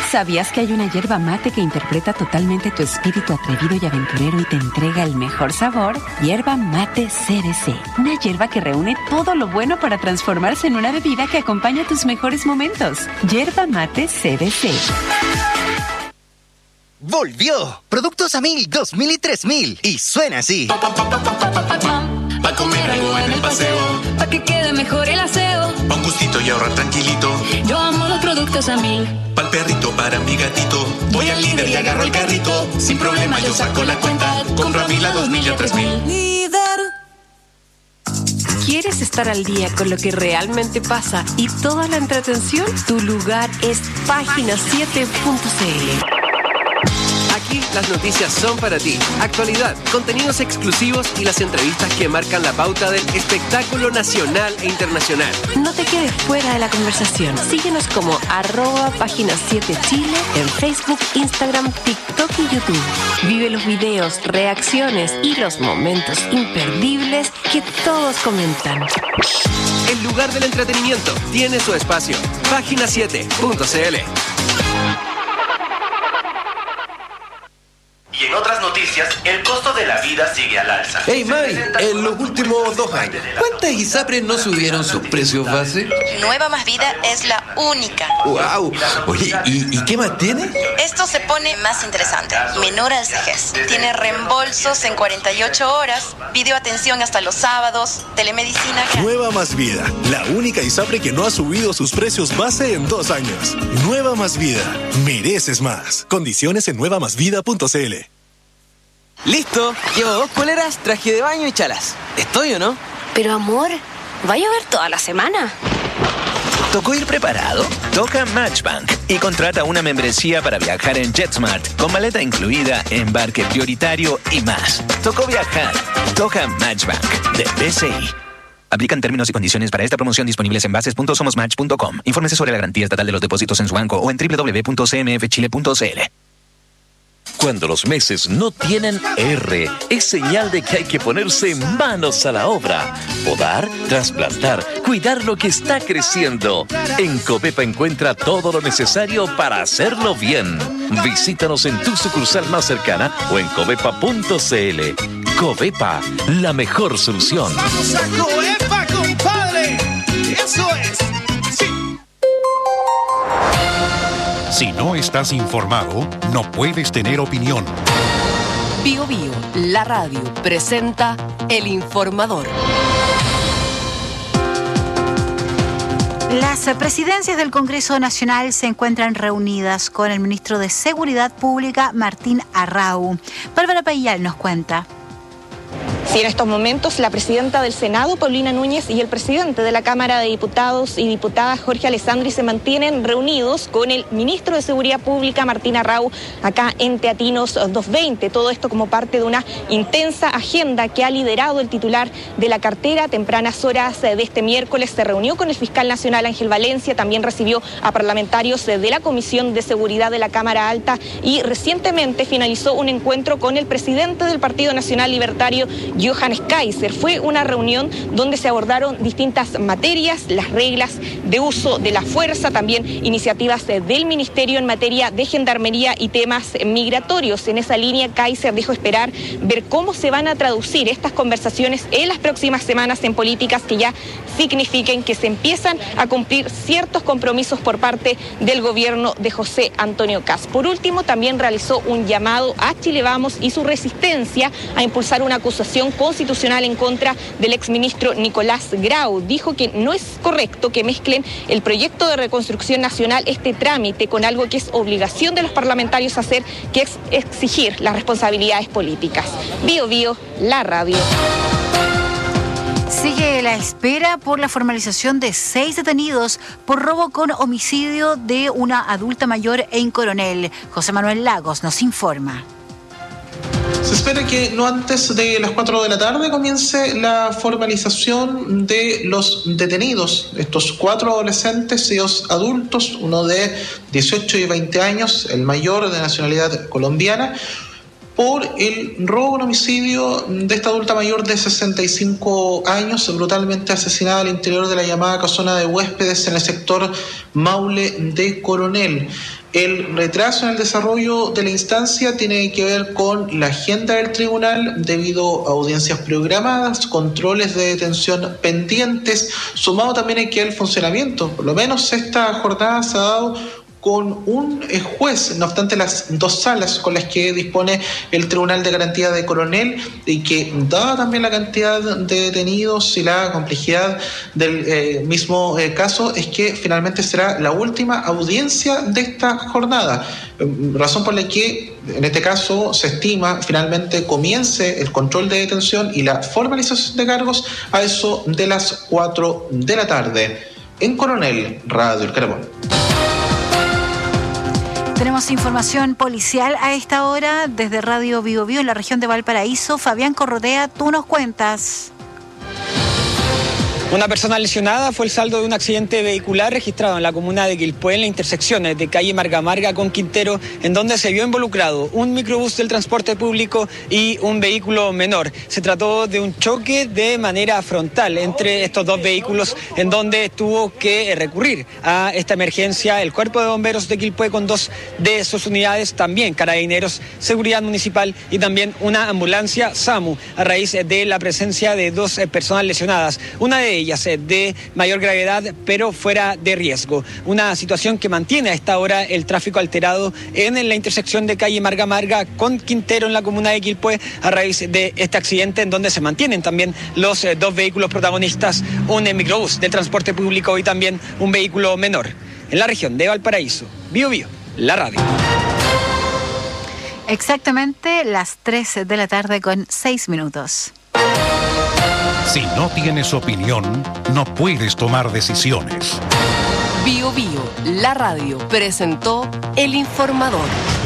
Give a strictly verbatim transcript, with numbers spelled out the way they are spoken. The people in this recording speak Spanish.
¿Sabías que hay una yerba mate que interpreta totalmente tu espíritu atrevido y aventurero y te entrega el mejor sabor? Yerba mate C B C. Una yerba que reúne todo lo bueno para transformarse en una bebida que acompaña tus mejores momentos. Yerba mate C B C. ¡Volvió! Productos a mil, dos mil y tres mil. Y suena así. Pa, pa, pa, pa, pa, pa, pa, pa. Pa' comer algo en el paseo. Pa' que quede mejor el aseo. Pa' un gustito y ahorrar tranquilito. Yo amo los productos a mil. Pa'l perrito, para mi gatito. Voy al líder y agarro el carrito. Sin problema yo saco la cuenta. Compro a mil, a dos mil y a tres mil. Líder. ¿Quieres estar al día con lo que realmente pasa y toda la entretención? Tu lugar es página siete punto c l. Aquí las noticias son para ti. Actualidad, contenidos exclusivos y las entrevistas que marcan la pauta del espectáculo nacional e internacional. No te quedes fuera de la conversación. Síguenos como arroba página siete Chile en Facebook, Instagram, TikTok y YouTube. Vive los videos, reacciones y los momentos imperdibles que todos comentan. El lugar del entretenimiento tiene su espacio. página siete punto c l. Y en otras noticias, el costo de la vida sigue al alza. Hey May, en los últimos dos años, ¿cuántas ISAPRES no subieron sus precios base? Nueva Más Vida es la única. ¡Wow! Oye, ¿y, ¿y qué más tiene? Esto se pone más interesante. Menor al vejez. Tiene reembolsos en cuarenta y ocho horas, videoatención hasta los sábados, telemedicina. Nueva Más Vida, la única ISAPRE que no ha subido sus precios base en dos años. Nueva Más Vida, mereces más. Condiciones en nueva más vida punto c l. Listo, llevo dos poleras, traje de baño y chalas. ¿Estoy o no? Pero amor, ¿va a llover toda la semana? ¿Tocó ir preparado? Toca Matchbank y contrata una membresía para viajar en JetSmart con maleta incluida, embarque prioritario y más. Tocó viajar. Toca Matchbank de B C I. Aplican términos y condiciones para esta promoción disponibles en bases punto somos match punto com. Infórmese sobre la garantía estatal de los depósitos en su banco o en doble u doble u doble u punto c m f chile punto c l. Cuando los meses no tienen R, es señal de que hay que ponerse manos a la obra. Podar, trasplantar, cuidar lo que está creciendo. En Covepa encuentra todo lo necesario para hacerlo bien. Visítanos en tu sucursal más cercana o en covepa punto c l. Covepa, la mejor solución. ¡Vamos a Covepa, compadre! ¡Eso es! ¡Sí! Si no estás informado, no puedes tener opinión. Bio Bio, la radio, presenta El Informador. Las presidencias del Congreso Nacional se encuentran reunidas con el ministro de Seguridad Pública, Martín Arrau. Bárbara Payal nos cuenta. Sí, en estos momentos la presidenta del Senado, Paulina Núñez, y el presidente de la Cámara de Diputados y Diputadas, Jorge Alessandri, se mantienen reunidos con el ministro de Seguridad Pública, Martín Arrau, acá en Teatinos doscientos veinte. Todo esto como parte de una intensa agenda que ha liderado el titular de la cartera. Tempranas horas de este miércoles se reunió con el fiscal nacional, Ángel Valencia, también recibió a parlamentarios de la Comisión de Seguridad de la Cámara Alta y recientemente finalizó un encuentro con el presidente del Partido Nacional Libertario, Johannes Kaiser. Fue una reunión donde se abordaron distintas materias, las reglas de uso de la fuerza, también iniciativas del Ministerio en materia de gendarmería y temas migratorios. En esa línea, Kaiser dijo esperar ver cómo se van a traducir estas conversaciones en las próximas semanas en políticas que ya signifiquen que se empiezan a cumplir ciertos compromisos por parte del gobierno de José Antonio Kast. Por último, también realizó un llamado a Chile Vamos y su resistencia a impulsar una acusación constitucional en contra del exministro Nicolás Grau. Dijo que no es correcto que mezclen el proyecto de reconstrucción nacional, este trámite, con algo que es obligación de los parlamentarios hacer, que es exigir las responsabilidades políticas. Bio Bio, la radio. Sigue la espera por la formalización de seis detenidos por robo con homicidio de una adulta mayor en Coronel. José Manuel Lagos nos informa. Se espera que no antes de las cuatro de la tarde comience la formalización de los detenidos, estos cuatro adolescentes y dos adultos, uno de dieciocho y veinte años, el mayor de nacionalidad colombiana, por el robo en homicidio de esta adulta mayor de sesenta y cinco años, brutalmente asesinada al interior de la llamada casona de huéspedes en el sector Maule de Coronel. El retraso en el desarrollo de la instancia tiene que ver con la agenda del tribunal debido a audiencias programadas, controles de detención pendientes, sumado también a que el funcionamiento, por lo menos esta jornada se ha dado con un juez, no obstante las dos salas con las que dispone el Tribunal de Garantía de Coronel, y que dada también la cantidad de detenidos y la complejidad del eh, mismo eh, caso, es que finalmente será la última audiencia de esta jornada, razón por la que en este caso se estima finalmente comience el control de detención y la formalización de cargos a eso de las cuatro de la tarde. En Coronel, Radio El Carbón. Tenemos información policial a esta hora desde Radio Bio Bio en la región de Valparaíso. Fabián Corrodea, tú nos cuentas. Una persona lesionada fue el saldo de un accidente vehicular registrado en la comuna de Quilpué, en la intersección de calle Marga Marga con Quintero, en donde se vio involucrado un microbús del transporte público y un vehículo menor. Se trató de un choque de manera frontal entre estos dos vehículos, en donde tuvo que recurrir a esta emergencia el Cuerpo de Bomberos de Quilpué con dos de sus unidades, también Carabineros, Seguridad Municipal y también una ambulancia SAMU, a raíz de la presencia de dos personas lesionadas. Una de ellas de mayor gravedad, pero fuera de riesgo. Una situación que mantiene a esta hora el tráfico alterado en la intersección de calle Marga Marga con Quintero en la comuna de Quilpué, a raíz de este accidente, en donde se mantienen también los eh, dos vehículos protagonistas, un eh, microbús de transporte público y también un vehículo menor. En la región de Valparaíso, Bio Bio, la radio. Exactamente las tres de la tarde con seis minutos. Si no tienes opinión, no puedes tomar decisiones. Bio Bio, la radio, presentó El Informador.